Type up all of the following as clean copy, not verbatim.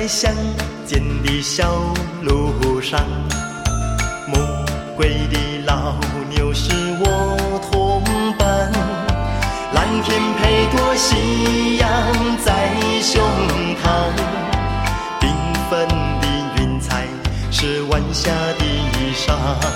在乡间的小路上，暮归的老牛是我同伴，蓝天配朵夕阳在胸膛，缤纷的云彩是晚霞的衣裳，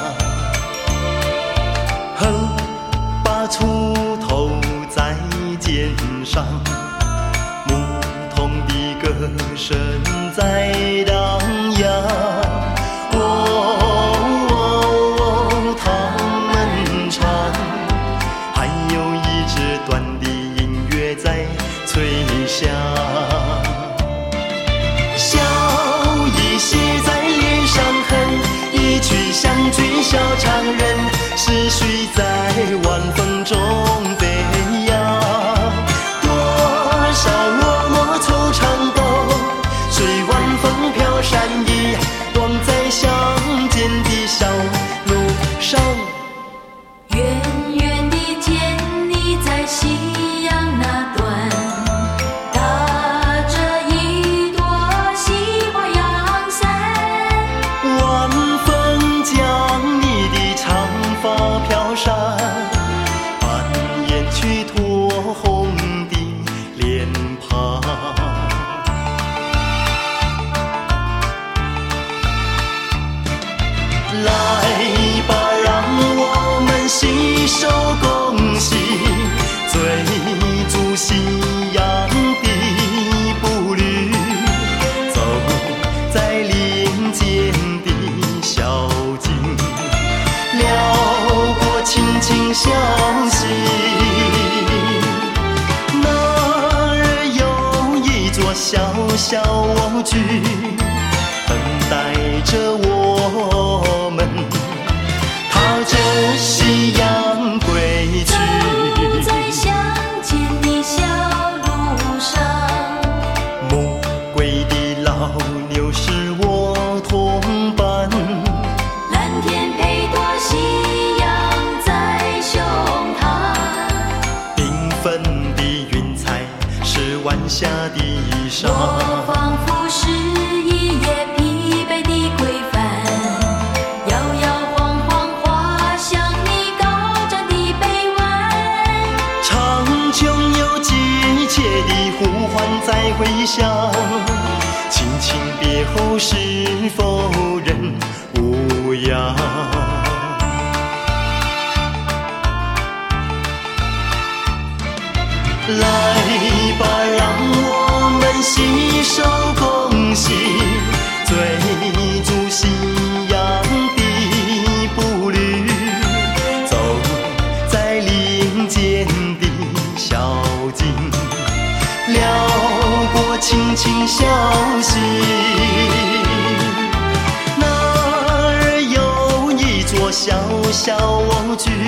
河把锄头在肩上，牧童的歌声在荡漾，他们唱，还有一支短的音乐在吹响，笑意写在脸上痕，一曲乡居小唱人，思绪在晚风中飞扬，多少落寞惆怅都随晚风飘散逸，忘在乡间的小路上。 远远地见你在夕阳那端，打着一朵西花阳伞， 晚风将你的长发飘散，扮演去酡红的脸庞。来吧，让我们携手共行，追逐夕阳的步履，走在林间的小径，撩拨轻轻笑息。那儿有一座小小蜗居，等待着我们踏着夕阳归去。 走在乡间的小路上， 暮归的老牛是我同伴， 蓝天配朵夕阳在胸膛， 缤纷的云彩是晚霞的衣裳。 我仿佛是一叶疲惫的归帆，摇摇晃晃滑向你高站的臂弯， 长久又急切的呼唤在回响，轻轻别后是否人无恙？来吧，让我们携手共行，追逐夕阳的步履，走在林间的小径，撩拨轻轻笑息。那儿有一座小小蜗居，